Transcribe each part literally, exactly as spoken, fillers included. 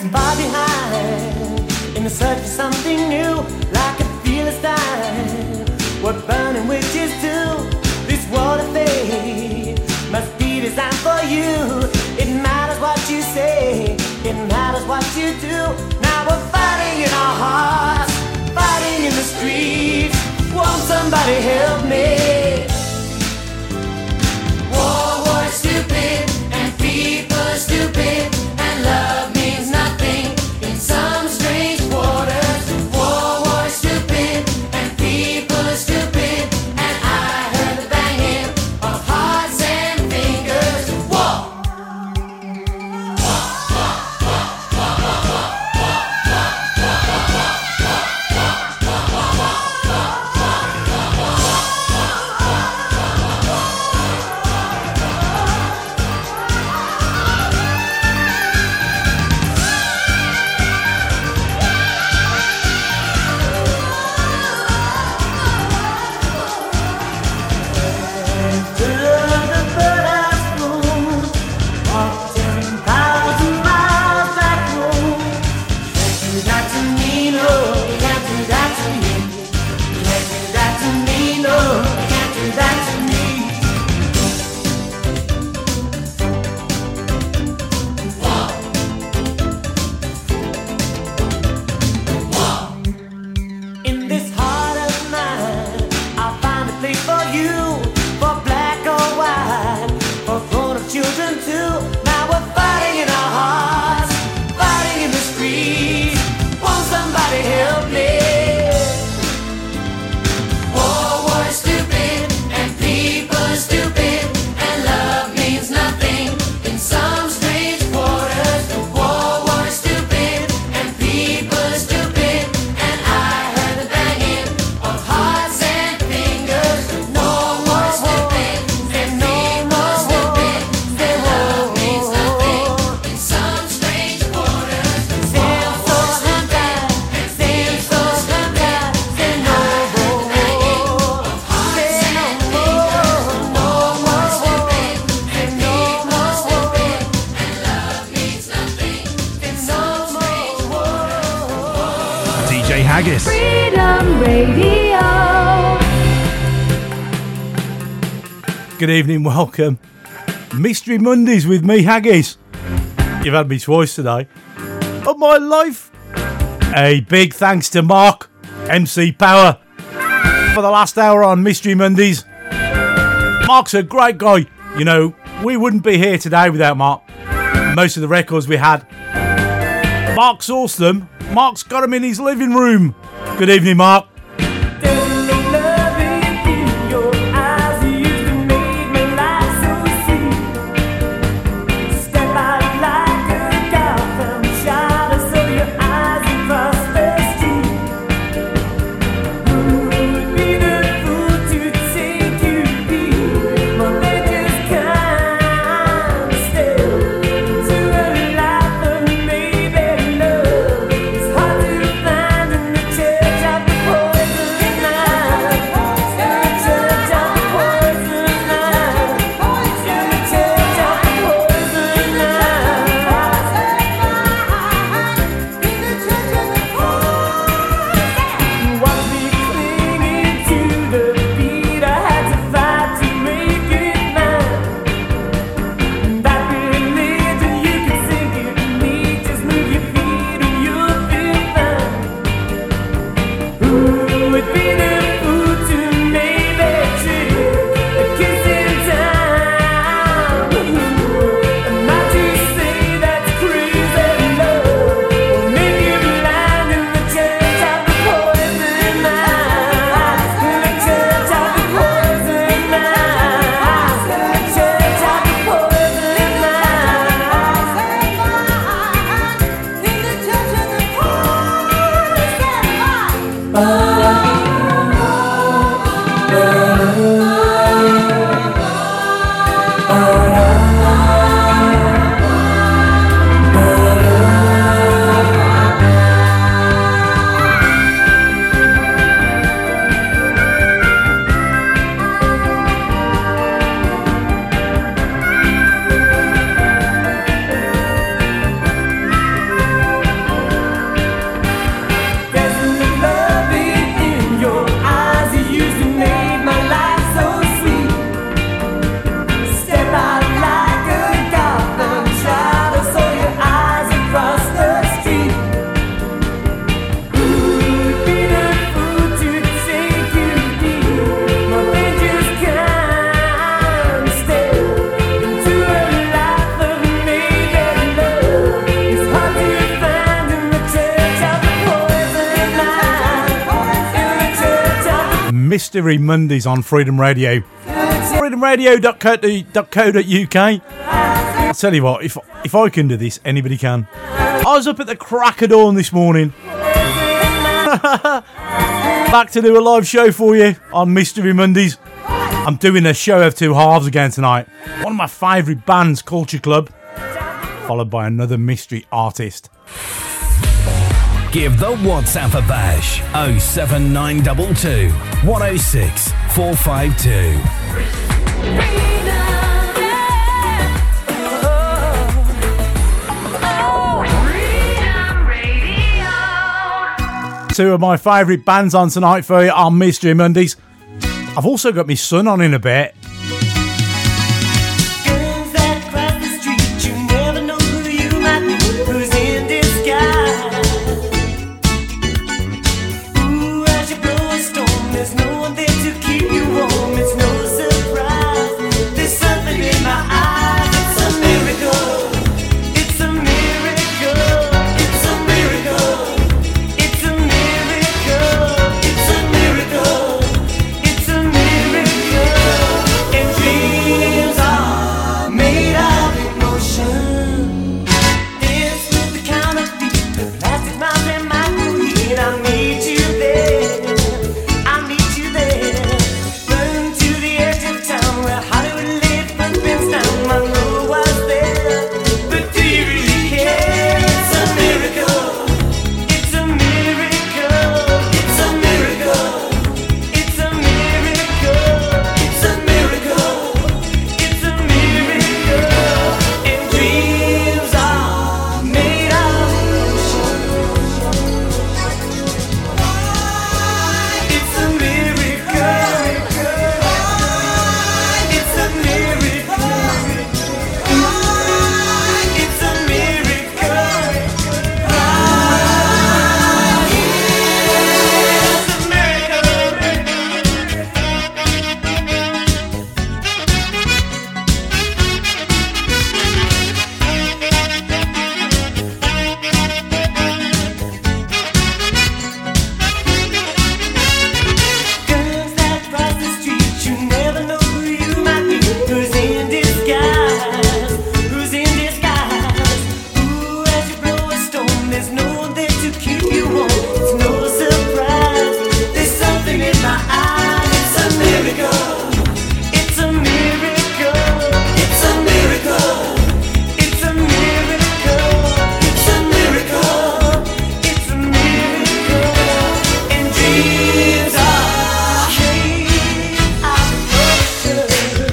left far behind in the search for something new, like a Philistine. What burning witches do? This world of fate must be designed for you. It matters what you say, it matters what you do. Now we're fighting in our hearts, fighting in the streets. Won't somebody help me? War, war is stupid, and people are stupid, and love means nothing in some strange quarters. War, war is stupid, and people are stupid, and I heard the banging of hearts and fingers. War! Haggis. Freedom Radio. Good evening, welcome. Mystery Mondays with me, Haggis. You've had me twice today. Of my life. A big thanks to Mark, M C Power, for the last hour on Mystery Mondays. Mark's a great guy. You know, we wouldn't be here today without Mark. Most of the records we had. Mark sourced them. Mark's got him in his living room. Good evening, Mark. Mystery Mondays on Freedom Radio. freedom radio dot co dot U K. I'll tell you what, if, if I can do this, anybody can. I was up at the crack of dawn this morning. Back to do a live show for you on Mystery Mondays. I'm doing a show of two halves again tonight. One of my favourite bands, Culture Club, followed by another mystery artist. Give the WhatsApp a bash. oh seven nine two two, one oh six, four five two. Two of my favourite bands on tonight for you on Mystery Mondays. I've also got my son on in a bit. Girls that cross the street, you never know who you might be, who's in disguise. Ooh, as you blow a storm, there's no one there to keep you warm. It's no surprise. There's something in my eyes. It's a miracle. It's a miracle. It's a miracle. It's a miracle. It's a miracle. It's a miracle. And dreams are made of emotion. This was the kind of beat that lasted miles and miles through heat. I meet you there. I meet you there. Burn to the edge of town where Hollywood laid footprints down. My road was there. But do you really care? It's a miracle. It's a miracle. It's a miracle. It's a miracle. It's a miracle. It's a miracle. And dreams are made of emotion. It's a miracle. It's a miracle. It's a miracle. Girls that cross the street, you never know who you might be, who's in disguise, who's in disguise. Ooh, as you blow a storm, there's no one there to keep you warm. It's no surprise. There's something in my eyes. It's a miracle. It's a miracle. It's a miracle. It's a miracle. It's a miracle. It's a miracle. And dreams are made of emotion.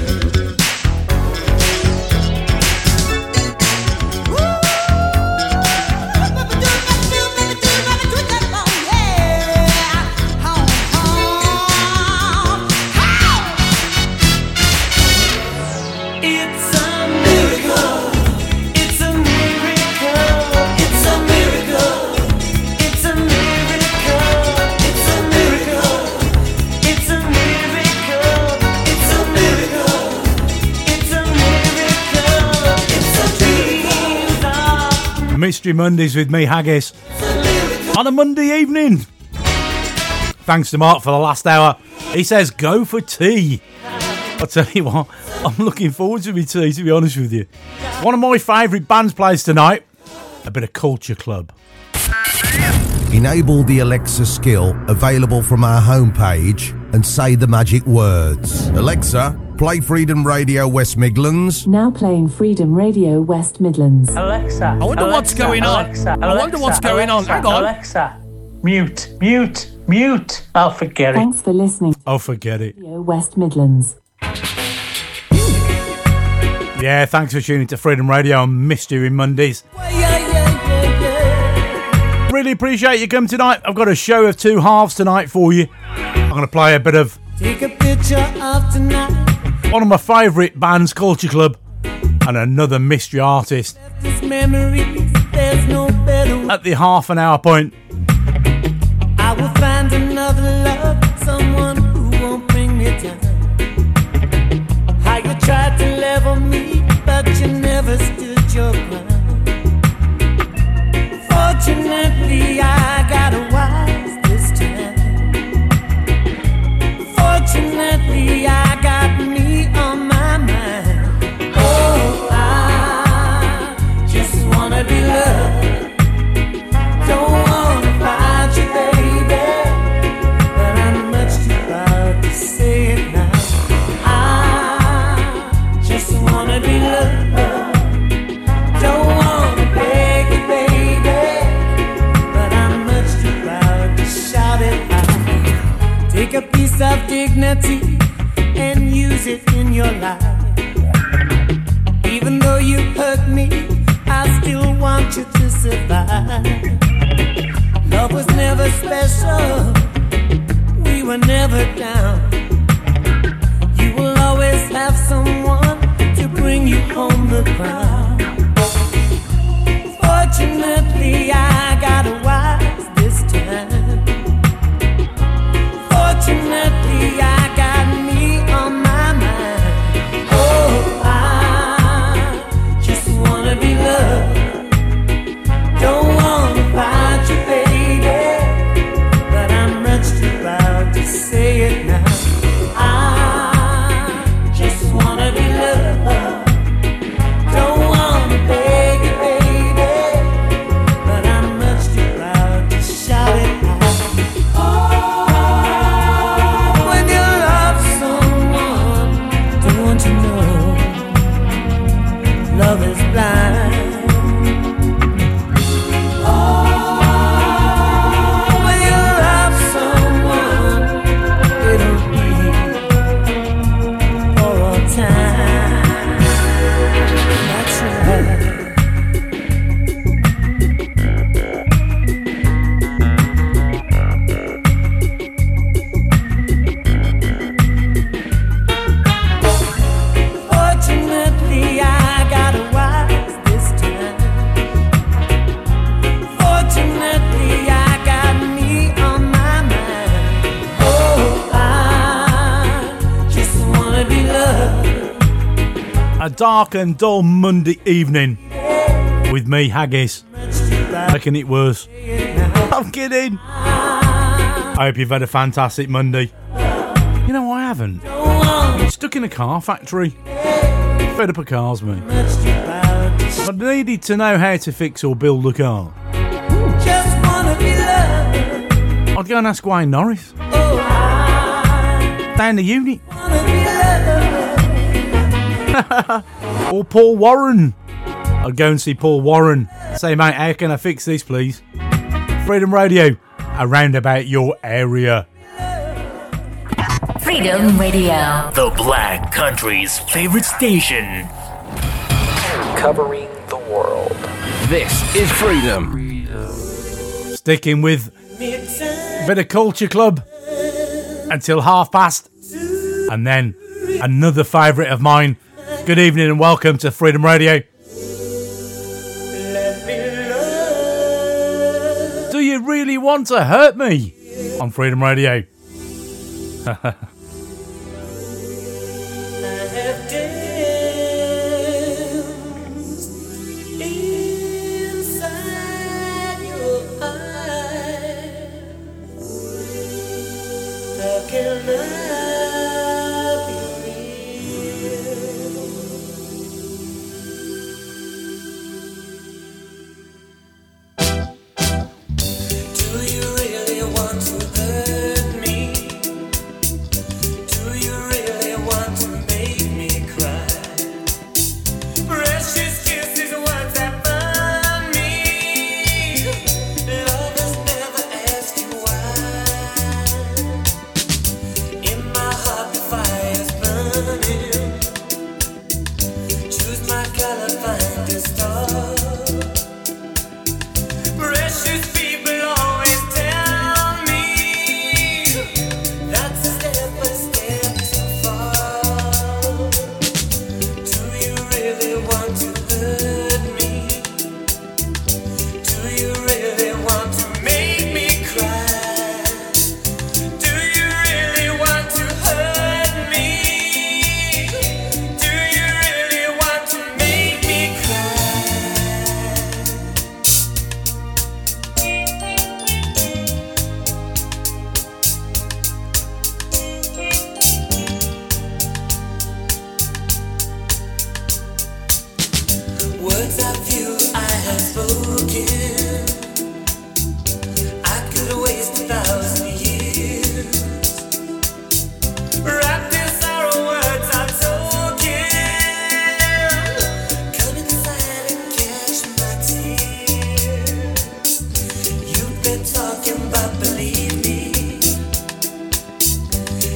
It's a miracle. It's a miracle. It's a miracle. It's a miracle. It's a miracle. It's a miracle. It's a miracle. It's a miracle. It's a dream of Mystery Mondays with me, Haggis, on a Monday evening. Thanks to Mark for the last hour. He says go for tea. I'll tell you what, I'm looking forward to my tea, to be honest with you. One of my favourite bands plays tonight, a bit of Culture Club. Enable the Alexa skill available from our homepage and say the magic words. Alexa, play Freedom Radio West Midlands. Now playing Freedom Radio West Midlands. Alexa. I wonder what's going on. Alexa, I wonder what's going on. Hang on. Alexa. Mute. Mute. Mute. I'll forget it. Thanks for listening. Oh, forget it. Radio West Midlands. Yeah, thanks for tuning to Freedom Radio on Mystery Mondays. Really appreciate you coming tonight. I've got a show of two halves tonight for you. I'm going to play a bit of Take a picture of tonight. one of my favourite bands, Culture Club, and another mystery artist This memories, there's no better way. at the half an hour point. I will find another love, someone who won't bring me down. How you tried to level me, but you never stood your ground. Fortunately, I got a wise this time. humanity and use it in your life. Even though you hurt me, I still want you to survive. Love was never special, we were never down. You will always have someone to bring you home the crown. Fortunately, I got a wise this time. Fortunately, I got me on my mind. Oh, I just wanna be loved. Don't wanna fight you, baby, but I'm much too proud to say it now. I just wanna be loved. Don't wanna beg you, baby, but I'm much too proud to shout it out. When you love someone, don't you know love is blind? When you love someone, it'll be for all time. That's right. Fortunately, I got a wise this time. Fortunately, I got me on my mind. Oh, I just wanna be loved. A dark and dull Monday evening with me, Haggis, making it worse. I'm kidding. I hope you've had a fantastic Monday. You know, I haven't. I'm stuck in a car factory. Fed up of cars, me. If I needed to know how to fix or build a car, Just wanna be loved. I'd go and ask Wayne Norris Oh, I down the unit. wanna be loved. Or Paul Warren. I'd go and see Paul Warren. Say, mate, how can I fix this, please? Freedom Radio, around about your area. Freedom Radio. The Black Country's favorite station. Covering the world. This is Freedom. Sticking with a bit of Culture Club until half past. And then another favourite of mine. Good evening and welcome to Freedom Radio. Do you really want to hurt me? On Freedom Radio. Inside your eyes, how can love be real? Do you really want to hurt me? Do you really want to make me cry? Precious kisses, words that burn me. Lovers never ask you why. In my heart the fire's burning. Choose my color, find a star. Precious people always tell me that's a step by step too far. Do you really want to hurt me? Do you really want to make me cry? Do you really want to hurt me? Do you really want to make me cry? Words of you I have spoken, I could waste a thousand years. Wrapped in sorrow, words are token. Come inside and catch my tears. You've been talking, but believe me, if it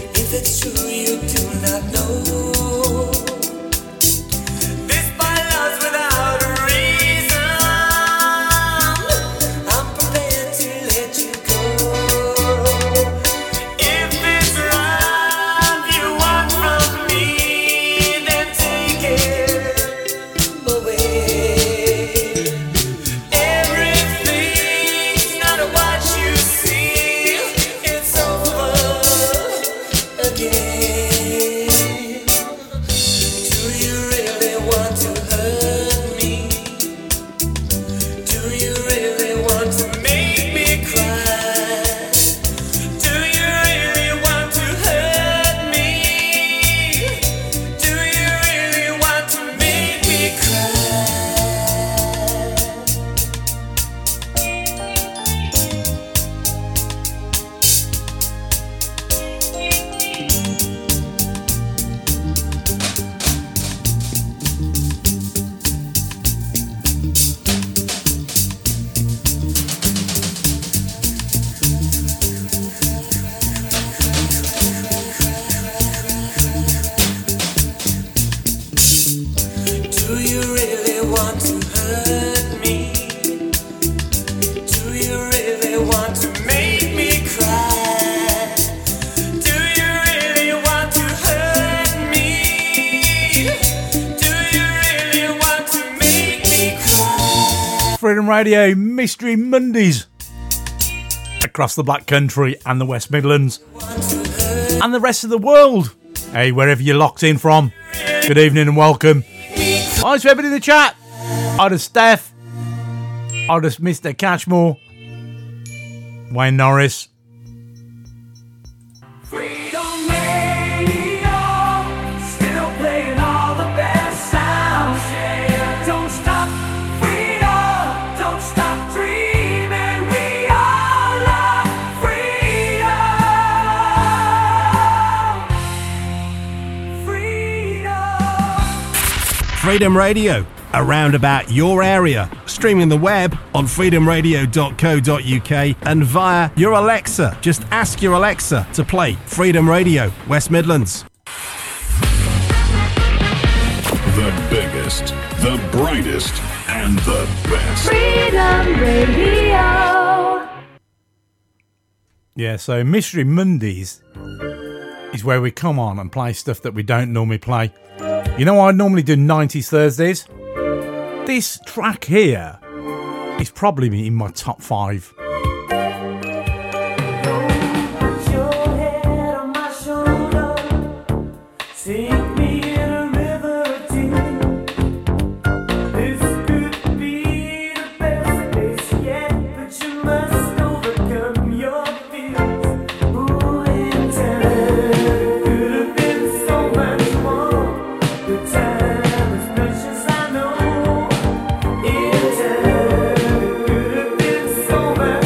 Freedom Radio Mystery Mondays across the Black Country and the West Midlands and the rest of the world. Hey, wherever you're locked in from, good evening and welcome. Hi to everybody in the chat. Hi to Steph. Hi to Mister Catchmore, Wayne Norris. Freedom Radio, around about your area. Streaming the web on freedom radio dot co dot uk and via your Alexa. Just ask your Alexa to play Freedom Radio, West Midlands. The biggest, the brightest, and the best. Freedom Radio. Yeah, so Mystery Mondays is where we come on and play stuff that we don't normally play. You know, I normally do nineties Thursdays. This track here is probably in my top five. So much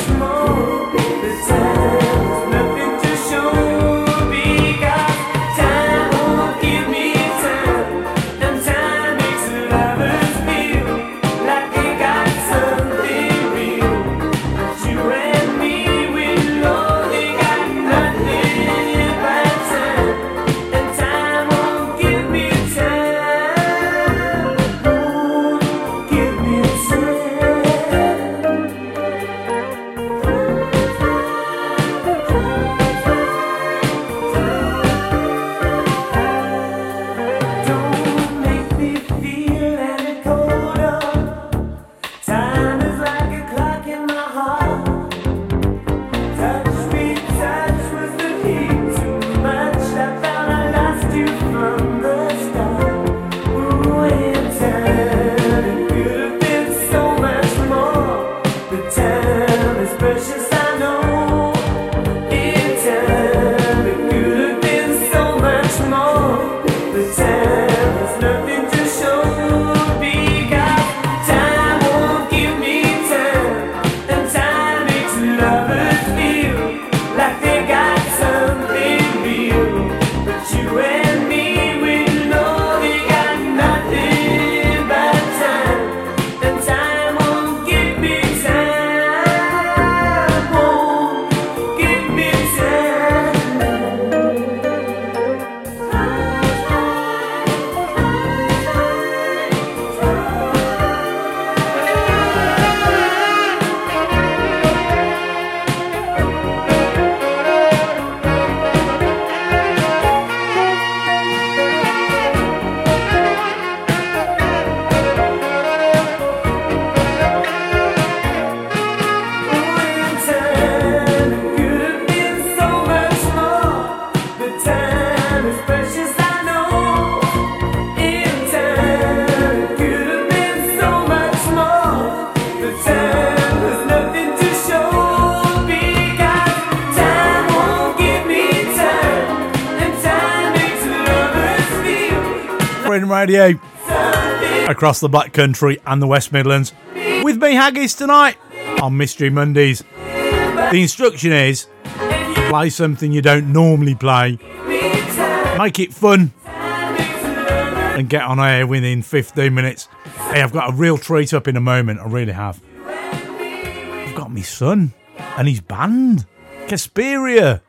Freedom Radio across the Black Country and the West Midlands with me, Haggis, tonight on Mystery Mondays. The instruction is play something you don't normally play, make it fun, and get on air within fifteen minutes. Hey, I've got a real treat up in a moment, I really have. I've got my son and his band, Casperia.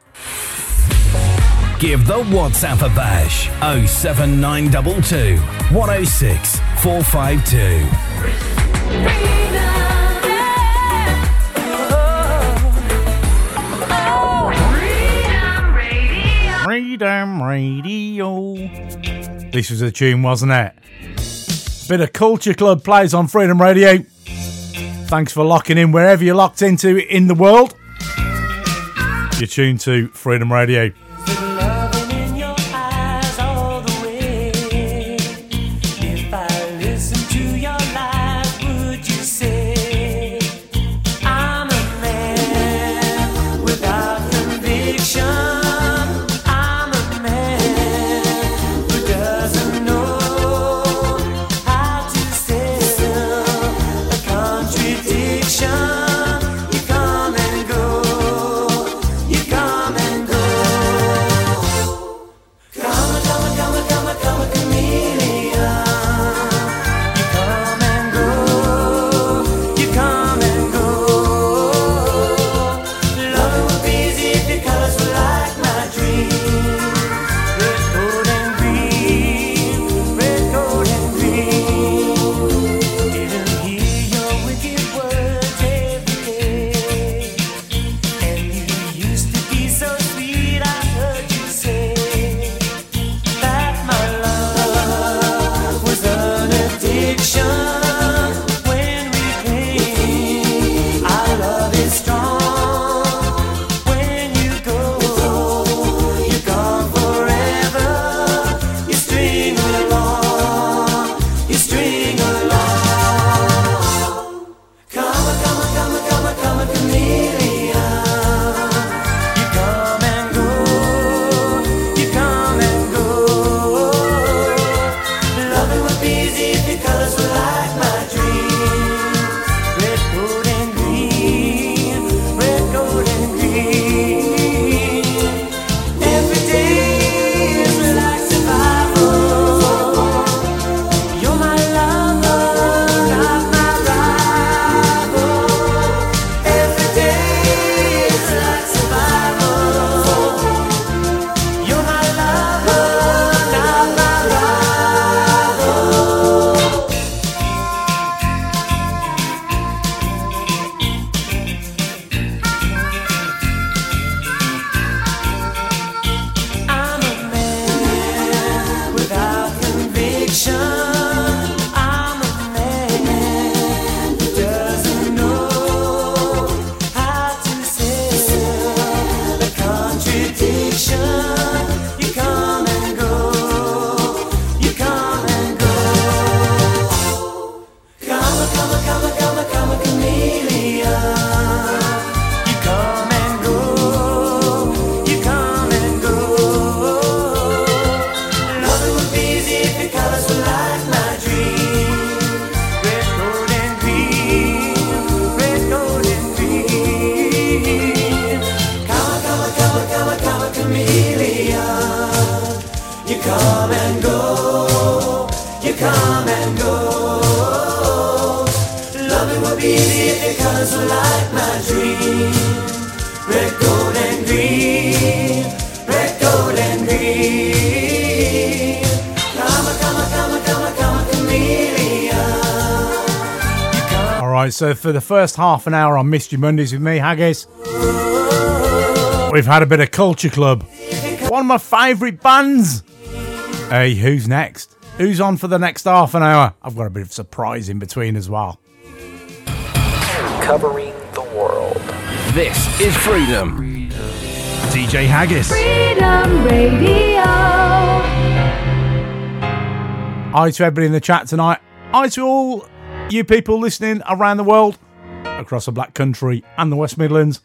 Give the WhatsApp a bash. oh seven nine two two, one oh six, four five two. Freedom Radio. This was a tune, wasn't it? Bit of Culture Club plays on Freedom Radio. Thanks for locking in wherever you're locked into in the world. You're tuned to Freedom Radio. So for the first half an hour on Mystery Mondays with me, Haggis, we've had a bit of Culture Club, one of my favourite bands. Hey, who's next? Who's on for the next half an hour? I've got a bit of surprise in between as well. Covering the world. This is Freedom. D J Haggis. Freedom Radio. Hi to everybody in the chat tonight. Hi to all you people listening around the world, across the Black Country and the West Midlands.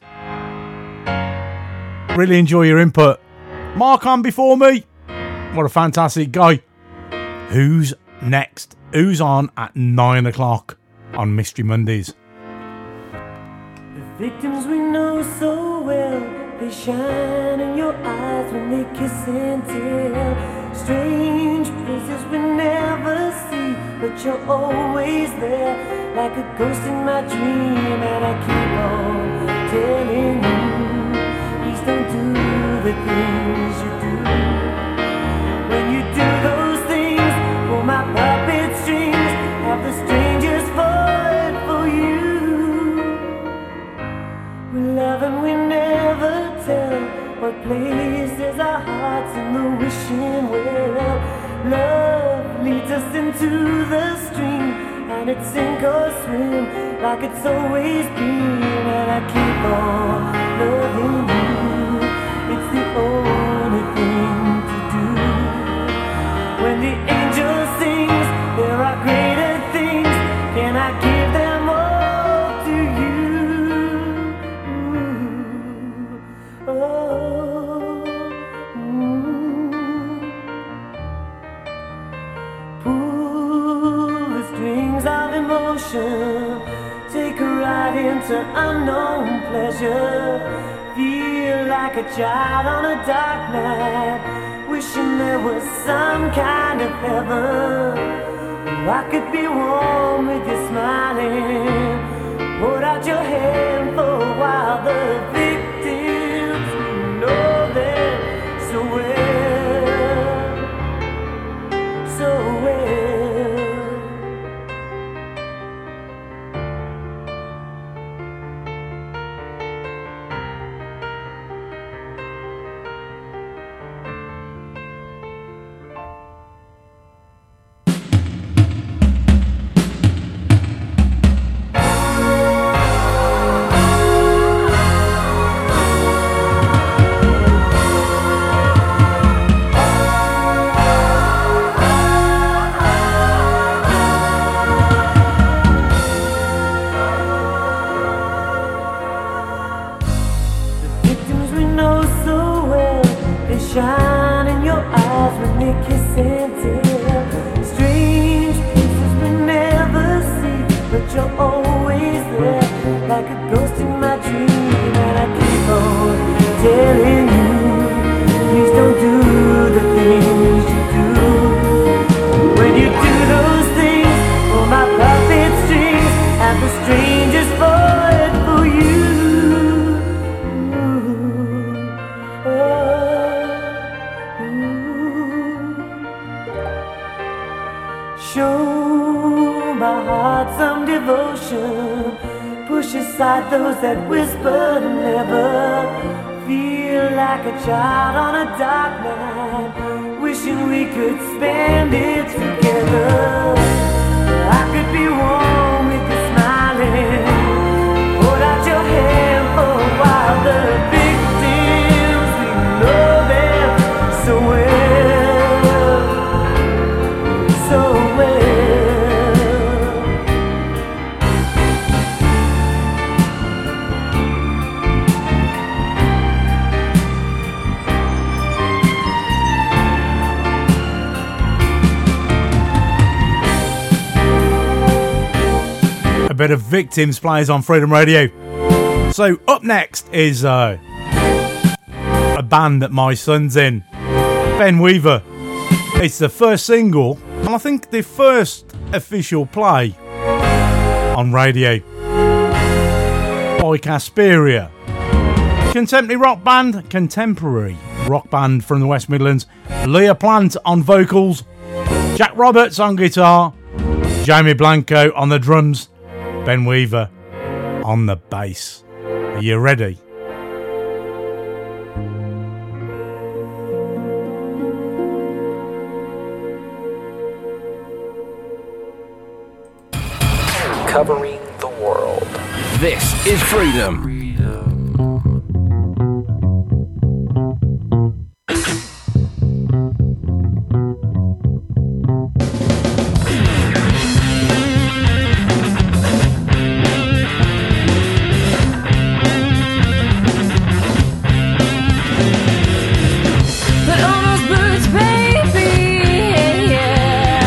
Really enjoy your input. Mark on before me. What a fantastic guy. Who's next? Who's on at nine o'clock on Mystery Mondays? The victims we know so well, they shine in your eyes when they kiss and tell. Strange places we never see, but you're always there, like a ghost in my dream. And I keep on telling you, please don't do the things you do. When you do those things, pull my puppet strings, have the strangers fight for you. We love and we never tell what places our hearts in the wishing well. Love leads us into the stream, and it's sink or swim like it's always been. And I keep on loving you, it's the only thing to do. When the angel sings, there are greater things, can I give them all to you? Ooh, oh, mm. Pull the strings of emotion, take a ride into unknown pleasure. Feel like a child on a dark night, wishing there was some kind of heaven. I could be warm with you smiling. Hold out your hand for a while. The victims know them so well, so well. Shine in your eyes when they kiss and tell. Strange places we never see, but you're always there, like a ghost in my dream. And I keep on telling you, please don't do the things you do. When you do those things, pull my puppet strings, and the strangers fight for you. Ooh, oh. Show my heart some devotion, push aside those that whisper never. Feel like a child on a dark night, wishing we could spend it together. I could be warm with you smiling. Hold out your hand for a while. The victims, we know them so well, so well. A bit of Victims plays on Freedom Radio. So up next is uh, a band that my son's in, Ben Weaver. It's the first single, and I think the first official play on radio by Casperia. Contemporary rock band, contemporary rock band from the West Midlands. Leah Plant on vocals, Jack Roberts on guitar, Jamie Blanco on the drums, Ben Weaver on the bass. Are you ready? Covering the world. This is Freedom. But almost boots, baby, yeah.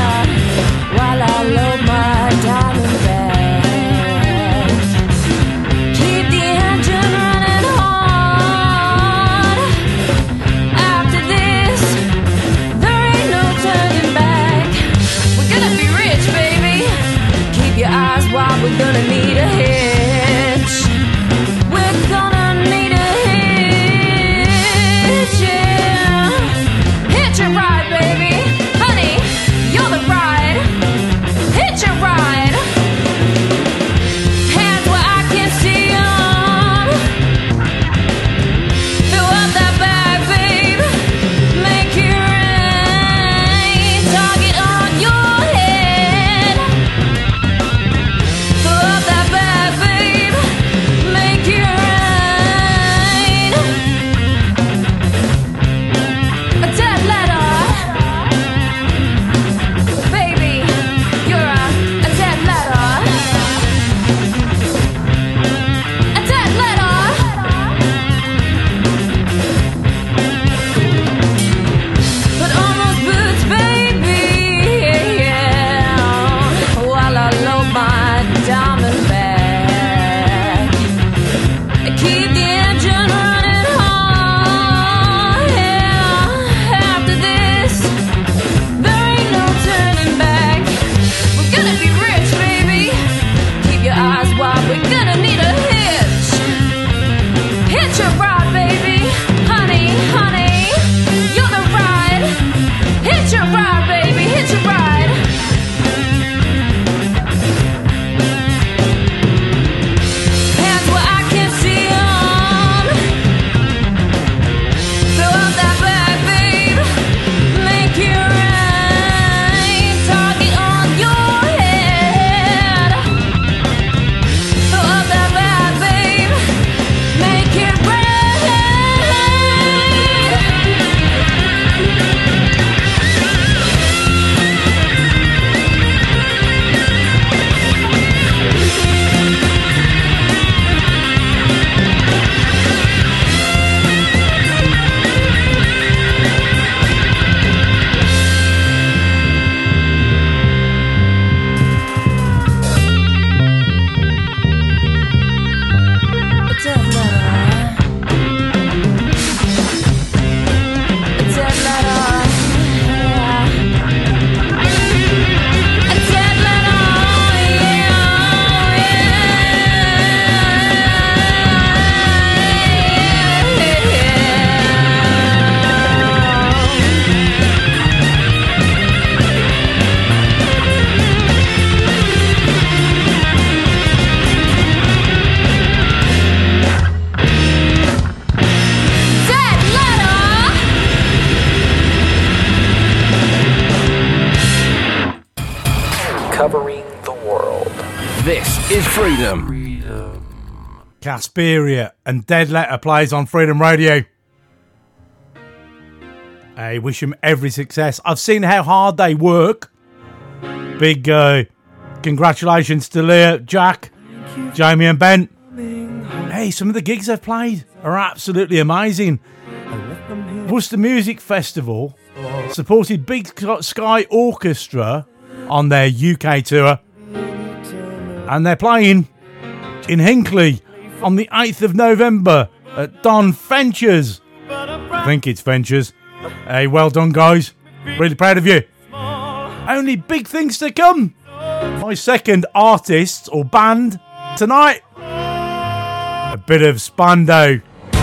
is Freedom. Casperia and Dead Letter plays on Freedom Radio. I wish them every success. I've seen how hard they work. Big uh, congratulations to Leah, Jack, Jamie and Ben. Hey, some of the gigs they've played are absolutely amazing. Worcester Music Festival supported Big Sky Orchestra on their U K tour. And they're playing in Hinckley on the eighth of November at Don Ventures. I think it's Ventures. Hey, well done, guys. Really proud of you. Only big things to come. My second artist or band tonight. A bit of Spandau.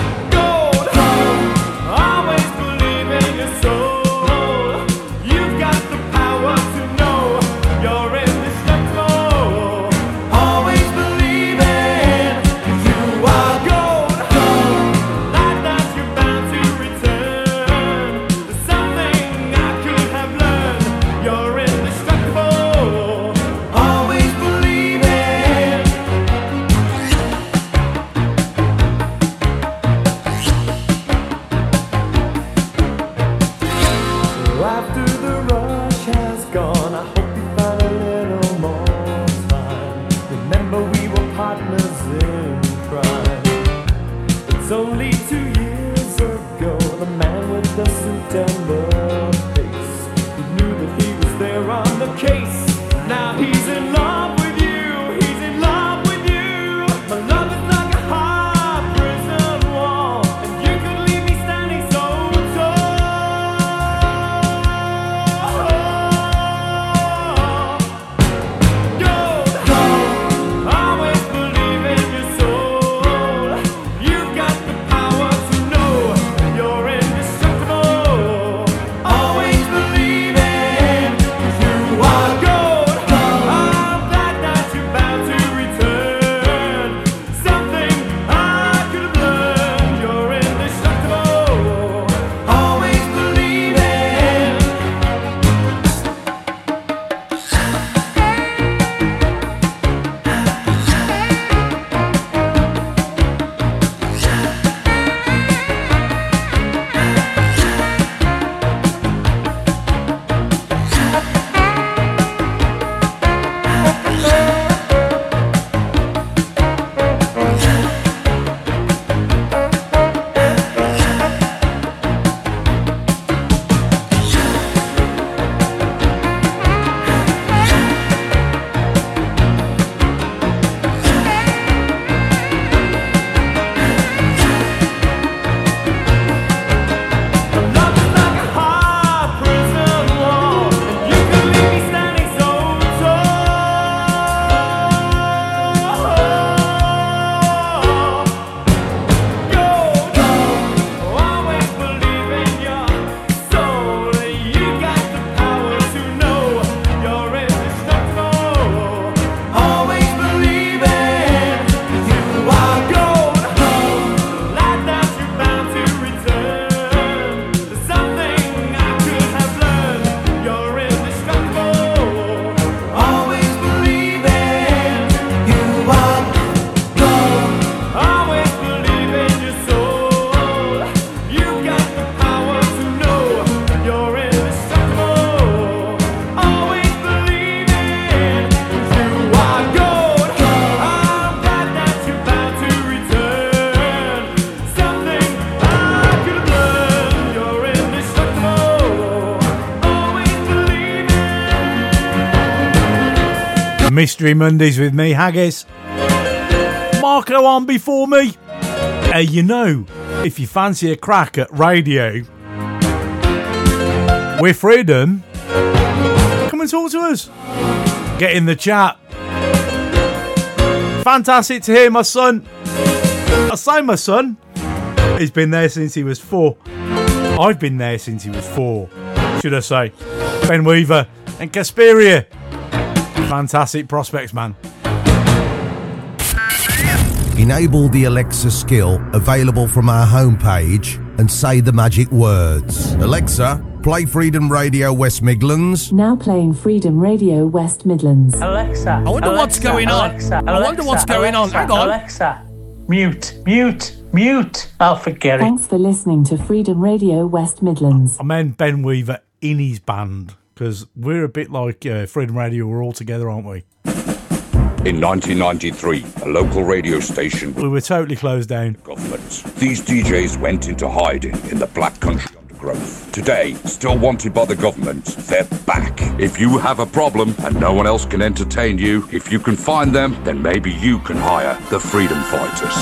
Mystery Mondays with me, Haggis. Marco on before me. Hey, you know, if you fancy a crack at radio with Freedom, come and talk to us. Get in the chat. Fantastic to hear my son. I say my son. He's been there since he was four. I've been there since he was four, should I say. Ben Weaver and Casperia. Fantastic prospects, man. Enable the Alexa skill available from our homepage and say the magic words. Alexa, play Freedom Radio West Midlands. Now playing Freedom Radio West Midlands. Alexa. I wonder Alexa, what's going on. Alexa, I wonder Alexa, what's going on. Alexa, Hang on. Alexa. Mute, mute, mute. I'll forget it. Thanks for listening to Freedom Radio West Midlands. I meant Ben Weaver in his band, because we're a bit like uh, Freedom Radio. We're all together, aren't we? In nineteen ninety-three, a local radio station... We were totally closed down. ...government. These D Js went into hiding in the Black Country undergrowth. Today, still wanted by the government, they're back. If you have a problem and no one else can entertain you, if you can find them, then maybe you can hire the Freedom Fighters.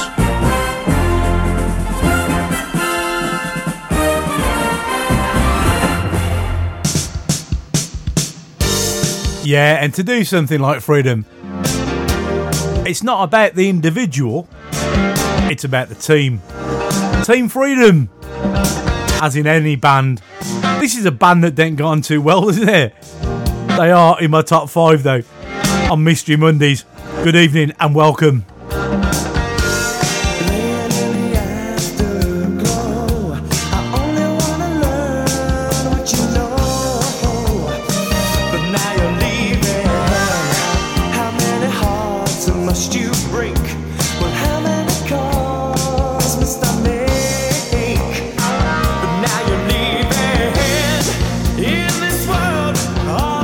Yeah, and to do something like Freedom, it's not about the individual, it's about the team. Team Freedom, as in any band. This is a band that didn't go on too well, isn't it? They are in my top five, though, on Mystery Mondays. Good evening and welcome.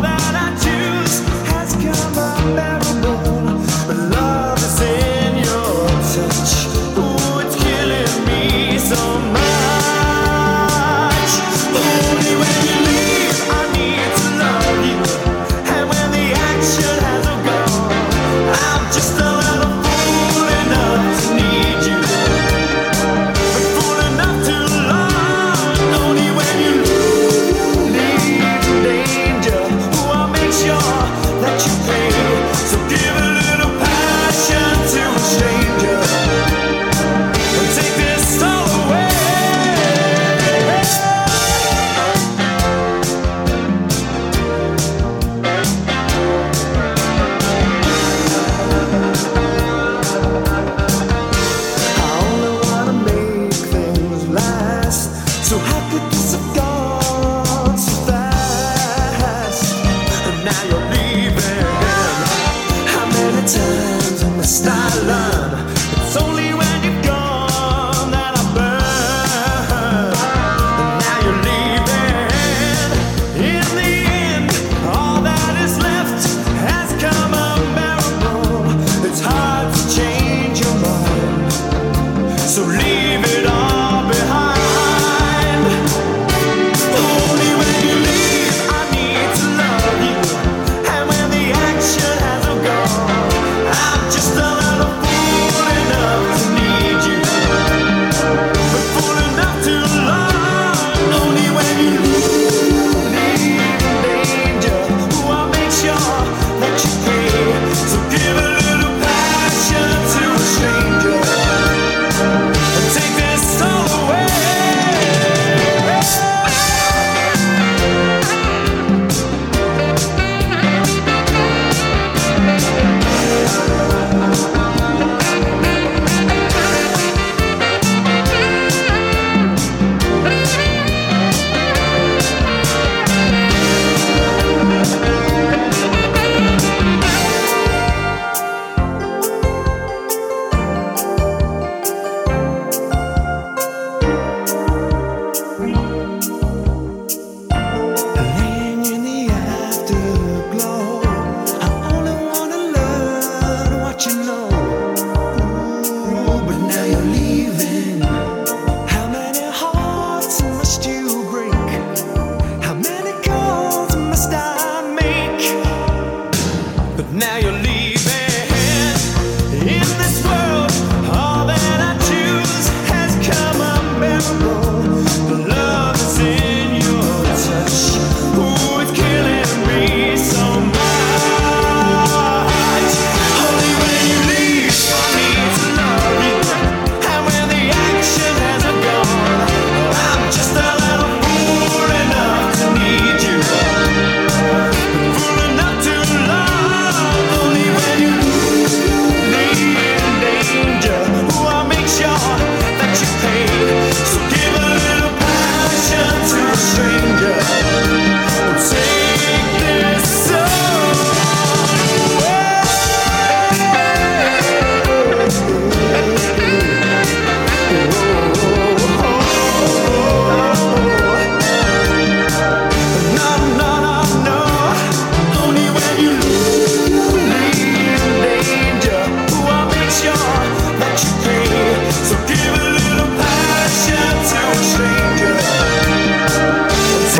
Love is in your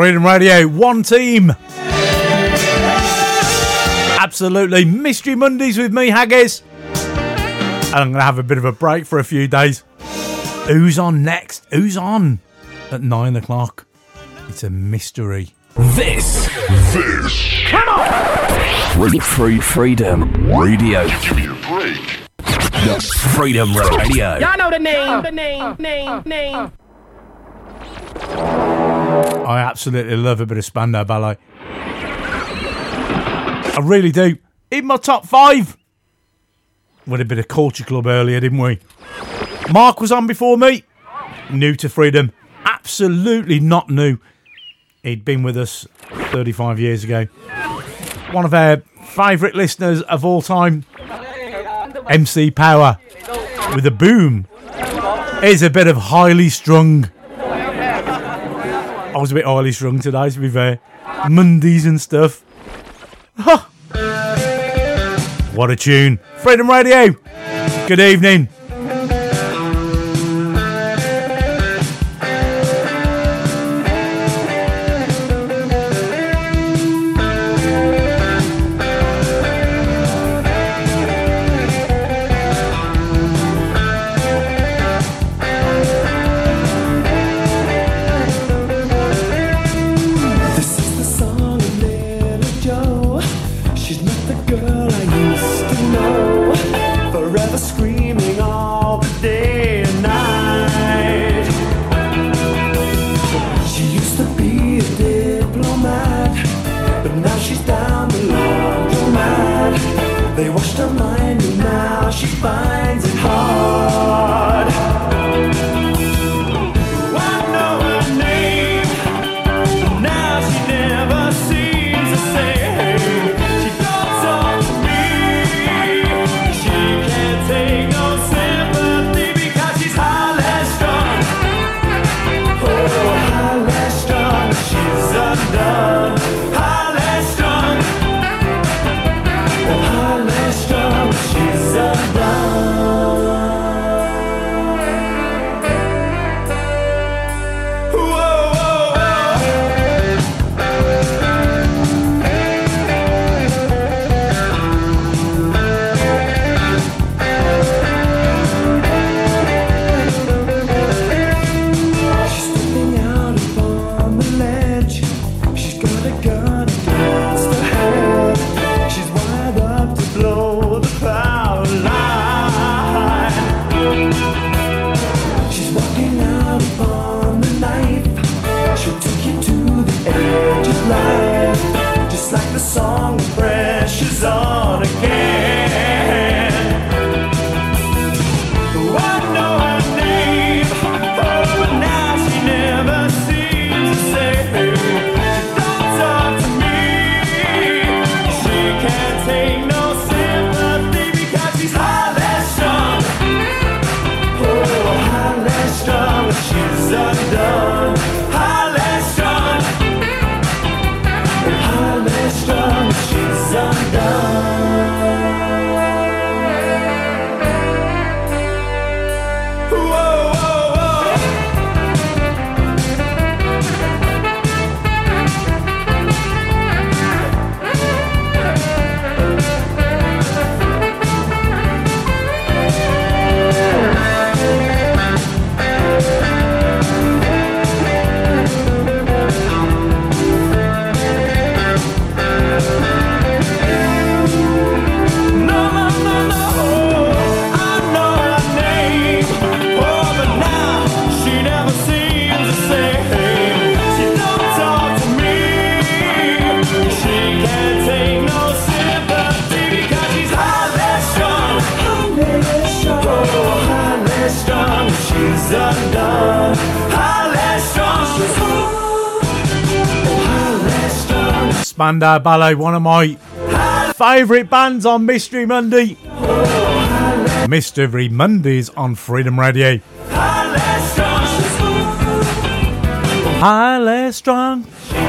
Freedom Radio, one team. Absolutely. Mystery Mondays with me, Haggis. And I'm going to have a bit of a break for a few days. Who's on next? Who's on at nine o'clock? It's a mystery. This. This. Come on! Free, free Freedom Radio. Give me a break. The Freedom Radio. Y'all know the name, the name, name, name. I absolutely love a bit of Spandau Ballet. I really do. In my top five. We had a bit of Culture Club earlier, didn't we? Mark was on before me. New to Freedom. Absolutely not new. He'd been with us thirty-five years ago. One of our favourite listeners of all time. M C Power. With a boom. Here's a bit of Highly Strung. I was a bit highly strung today, to be fair. Mondays and stuff. Huh. What a tune. Freedom Radio. Good evening. Spandau Ballet, one of my favourite bands on Mystery Monday. Mystery Mondays on Freedom Radio. Highly Strung.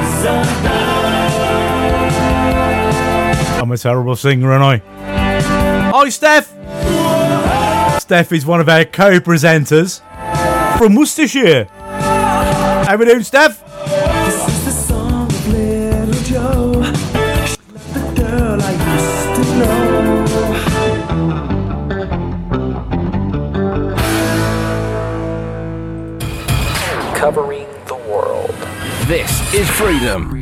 I'm a terrible singer, aren't I? Hi, Steph. Steph is one of our co-presenters from Worcestershire. How are we doing, Steph? covering the world. This is Freedom.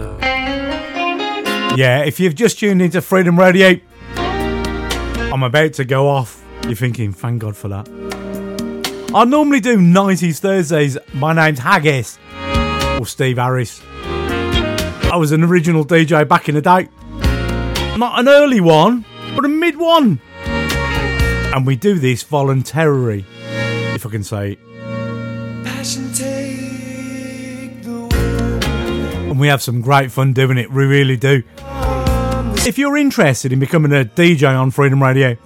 Yeah, if you've just tuned into Freedom Radio, I'm about to go off. You're thinking, thank God for that. I normally do nineties Thursdays. My name's Haggis, or Steve Harris. I was an original D J back in the day. Not an early one, but a mid one. And we do this voluntarily, if I can say it. And we have some great fun doing it, we really do. If you're interested in becoming a D J on Freedom Radio,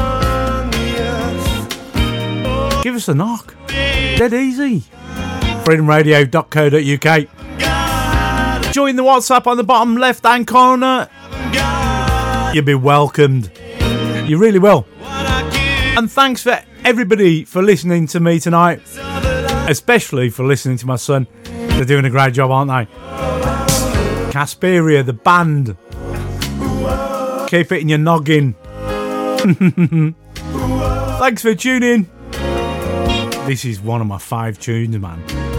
give us a knock. Dead easy. freedom radio dot co dot uk. Join the WhatsApp on the bottom left hand corner. You'll be welcomed. You really will. And thanks for everybody for listening to me tonight, especially for listening to my son. They're doing a great job, aren't they? Casperia, the band. Keep it in your noggin. Thanks for tuning. This is one of my five tunes, man.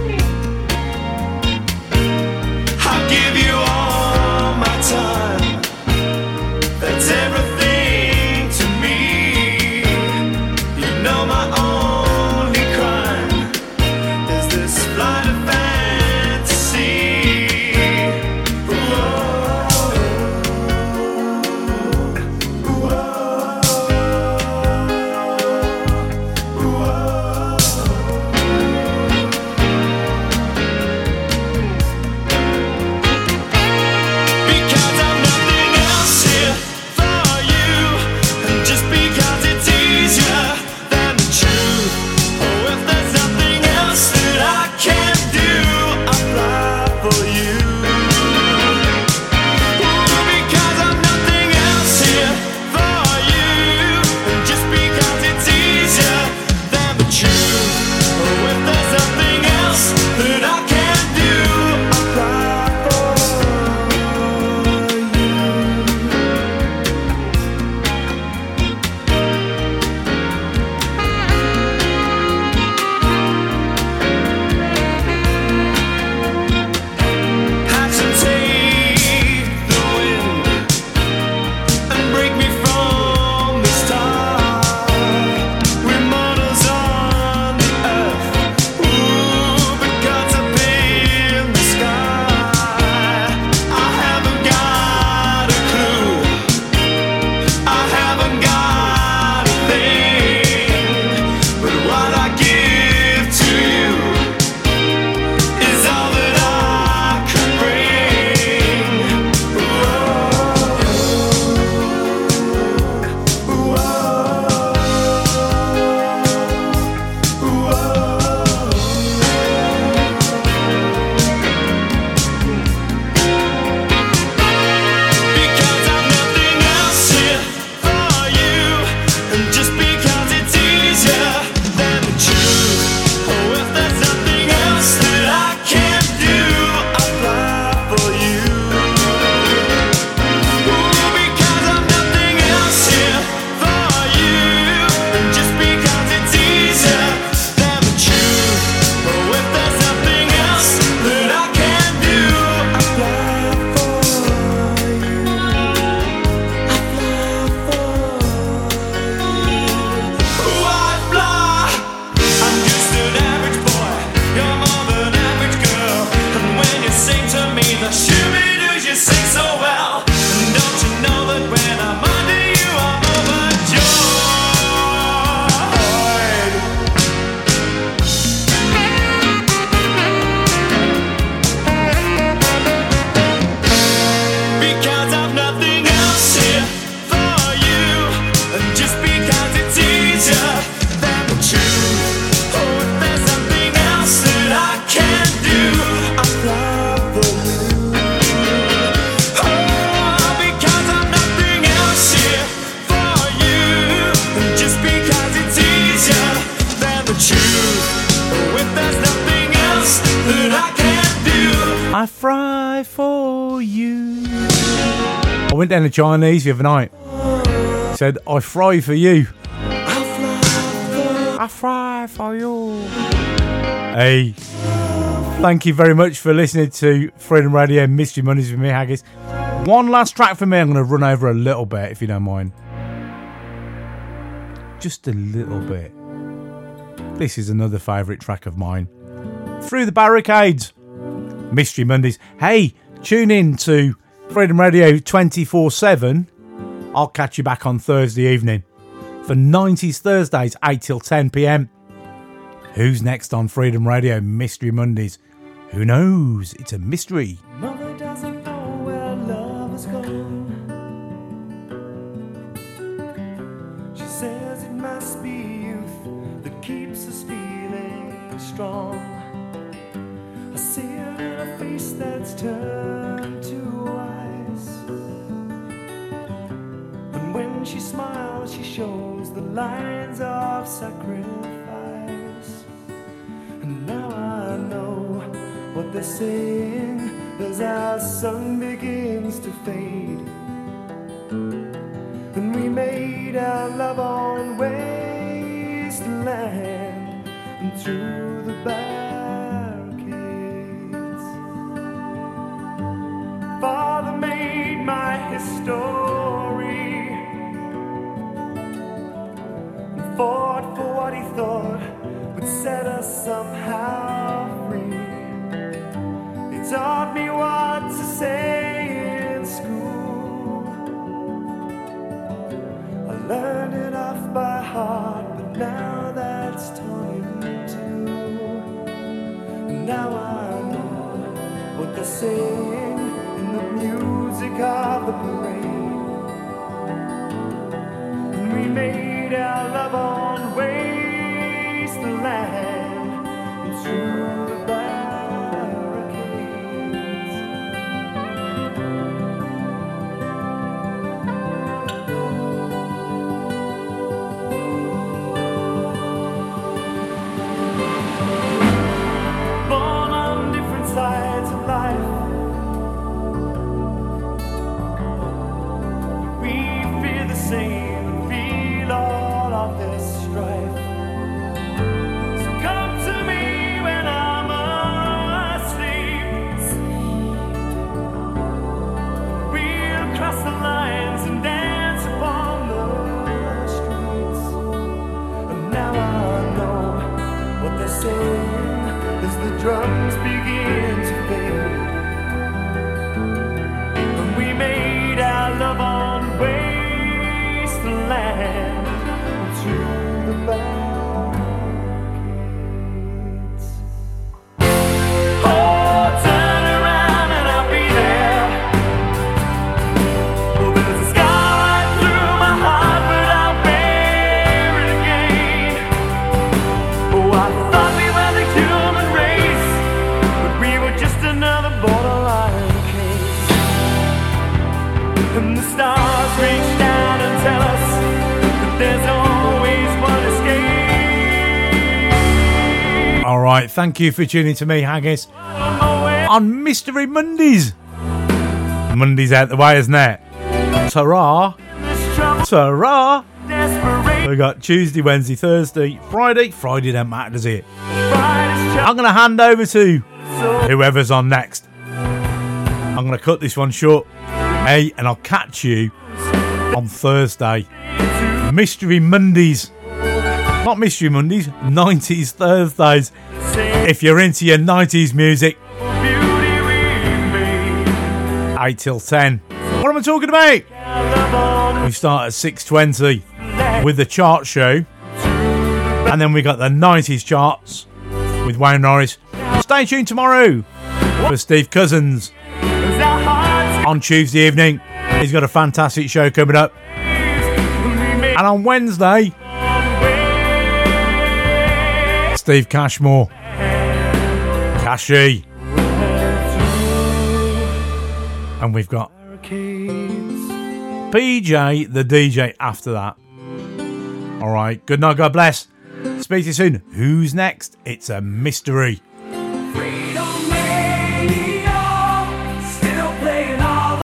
I'll give you all my time. That's everything to me. You know my only crime is this flight of fantasy. I fry for you. I went down to Chinese the other night. Said, I fry for you. I fry for you. Hey, Thank you very much for listening to Freedom Radio Mystery Mondays with me, Haggis. One last track for me. I'm going to run over a little bit, if you don't mind. Just a little bit. This is another favourite track of mine. Through the Barricades. Mystery Mondays. Hey, tune in to Freedom Radio twenty-four seven. I'll catch you back on Thursday evening for nineties Thursdays, eight till ten p.m. Who's next on Freedom Radio Mystery Mondays? Who knows? It's a mystery. Mother doesn't know where love has gone. She says it must be youth that keeps us feeling strong. I see it in a face that's turned to ice. And when she smiles, she shows the lines of sacrifice. And now I know what they're saying as our sun begins to fade. And we made our love on wasteland and through the barricades. Father made my history and fought for what he thought would set us somehow free. He taught me what to say in school. I learned it off by heart, but now that's torn in two. And now I know what they're saying in the music of the parade. And we made our love on wasteland and through the barricades. Born on different sides of life, we fear the same and feel all of this strife. So come to me when I'm asleep. We'll cross the lines and dance upon the streets. And now I know what they're saying as the drums begin to fade. And we made our love on wasteland through the barricades. Oh, turn around and I'll be there. Oh, there's a scar right through my heart, but I'll bear it again. Oh, I thought we were the human race, but we were just another borderline case. And the stars reach down and tell us that there's always one escape. All right, thank you for tuning to me, Haggis, on Mystery Mondays. Monday's out the way, isn't it? Ta-ra. Ta-ra. We got Tuesday, Wednesday, Thursday, Friday. Friday don't matter, does it? I'm going to hand over to whoever's on next. I'm going to cut this one short. Hey, and I'll catch you on Thursday. Mystery Mondays. Not Mystery Mondays, nineties Thursdays. If you're into your nineties music. eight till ten. What am I talking about? We start at six twenty with the chart show. And then we got the nineties charts with Wayne Norris. Stay tuned tomorrow for Steve Cousins. On Tuesday evening, he's got a fantastic show coming up. And on Wednesday, Steve Cashmore. Cashy. And we've got P J, the D J, after that. Alright, good night, God bless. Speak to you soon. Who's next? It's a mystery.